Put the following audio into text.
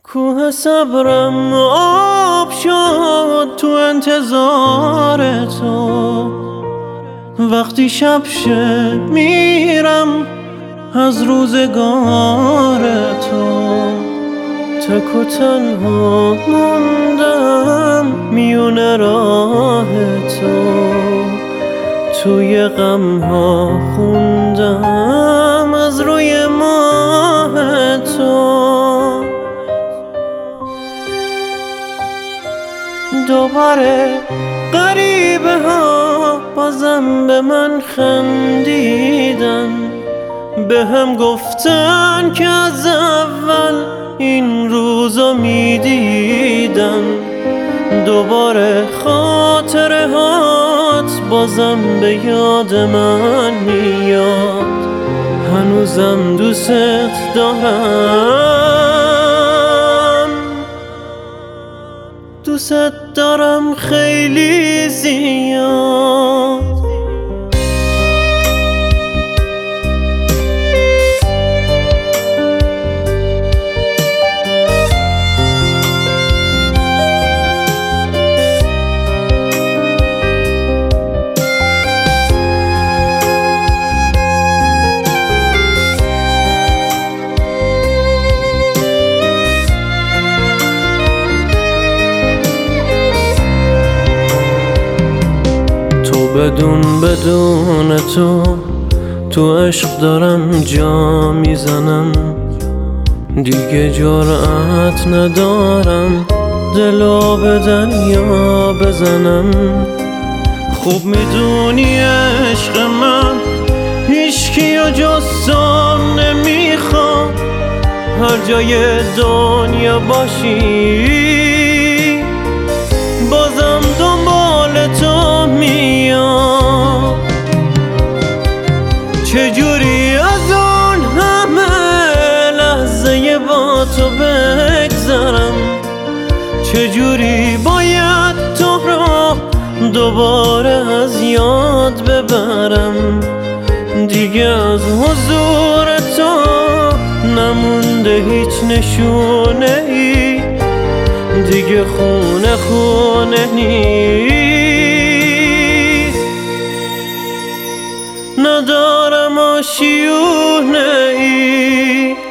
کوه صبرم آب شد تو انتظار تو. وقتی شب شه میرم از روزگار تو. تک و تنها موندم میونه راه تو. توی غمها خوندم از روی ماه تو. دوباره غریبه ها بازم به من خندیدن. به هم گفتن که از اول این روزا میدیدن. دوباره خاطره هات بازم به یاد من میاد. هنوزم دوست دارم، دوست دارم خیلی زیاد. بدون تو عشق دارم جا میزنم. دیگه جرأت ندارم دلو به دریا بزنم. خوب میدونی عشق من هیچکیو جز تو نمیخوام. هر جای دنیا باشی بازم دنبال تو میام. چجوری از اون همه لحظه با تو بگذرم؟ چجوری باید تو رو دوباره از یاد ببرم؟ دیگه از حضور تو نمونده هیچ نشونه ای. دیگه خونه نیست، ندارم آشیونه ای.